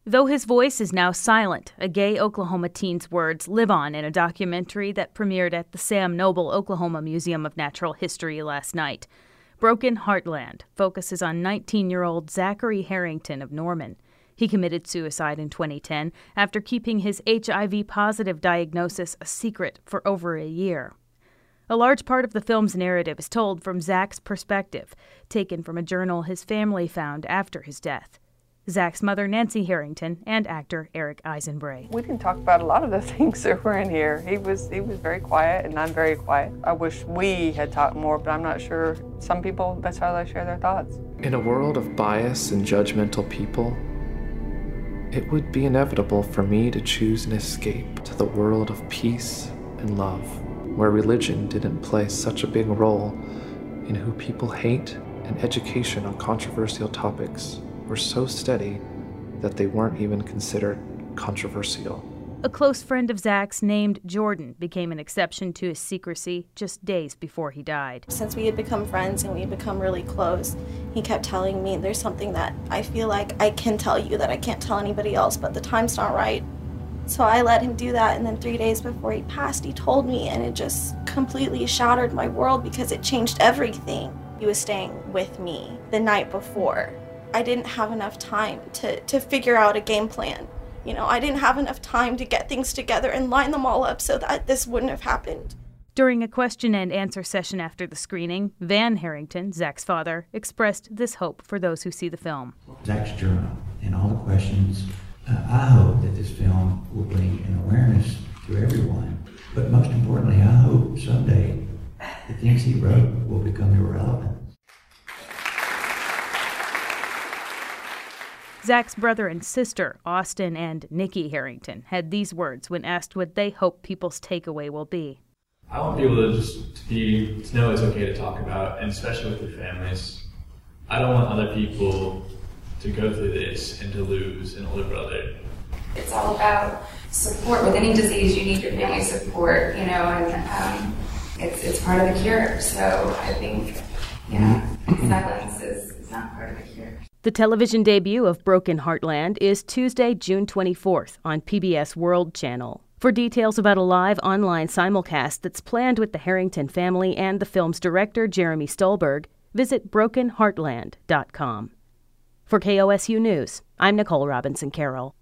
Though his voice is now silent, a gay Oklahoma teen's words live on in a documentary that premiered at the Sam Noble Oklahoma Museum of Natural History last night. Broken Heartland focuses on 19-year-old Zachary Harrington of Norman. He committed suicide in 2010 after keeping his HIV-positive diagnosis a secret for over a year. A large part of the film's narrative is told from Zach's perspective, taken from a journal his family found after his death. Zach's mother, Nancy Harrington, and actor Eric Eisenbray. We didn't talk about a lot of the things that were in here. He was very quiet, and I'm very quiet. I wish we had talked more, but I'm not sure. Some people, that's how they share their thoughts. In a world of bias and judgmental people, it would be inevitable for me to choose an escape to the world of peace and love, where religion didn't play such a big role in who people hate, and education on controversial topics were so steady that they weren't even considered controversial. A close friend of Zach's named Jordan became an exception to his secrecy just days before he died. Since we had become friends and we had become really close, he kept telling me there's something that I feel like I can tell you that I can't tell anybody else, but the time's not right. So I let him do that, and then 3 days before he passed, he told me, and it just completely shattered my world because it changed everything. He was staying with me the night before. I didn't have enough time to figure out a game plan. You know, I didn't have enough time to get things together and line them all up so that this wouldn't have happened. During a question and answer session after the screening, Van Harrington, Zach's father, expressed this hope for those who see the film. Zach's journal and all the questions, I hope that this film will bring an awareness to everyone. But most importantly, I hope someday the things he wrote will become irrelevant. Zach's brother and sister, Austin and Nikki Harrington, had these words when asked what they hope people's takeaway will be. I want people to to know it's okay to talk about, and especially with their families. I don't want other people to go through this and to lose an older brother. It's all about support. With any disease, you need your family support, and it's part of the cure. So I think, silence is not part of the cure. The television debut of Broken Heartland is Tuesday, June 24th on PBS World Channel. For details about a live online simulcast that's planned with the Harrington family and the film's director, Jeremy Stolberg, visit brokenheartland.com. For KOSU News, I'm Nicole Robinson Carroll.